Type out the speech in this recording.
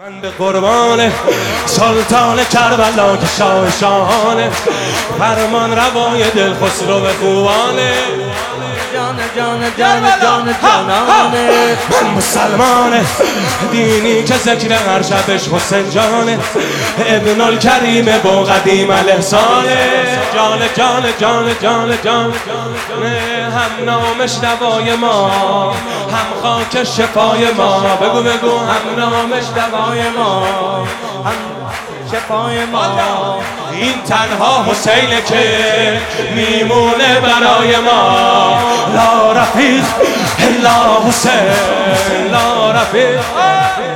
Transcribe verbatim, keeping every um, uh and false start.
من به قربان سلطان کربلا که شاه شاهانه، فرمان روای دل خسرو خوبانه. جان جان جان جان جانانه، من مسلمانه دینی که ذکر هر شبش حسین جانه، ابن الکریم با قدیم الاحسانه. جان جان جان جان جان هم نامش دوای ما، هم خاک شفای ما. بگو بگو هم نامش دوای ما، هم شفای ما. این تنها حسینه که میمونه برای ما. لا رفیق الا حسین، لا رفیق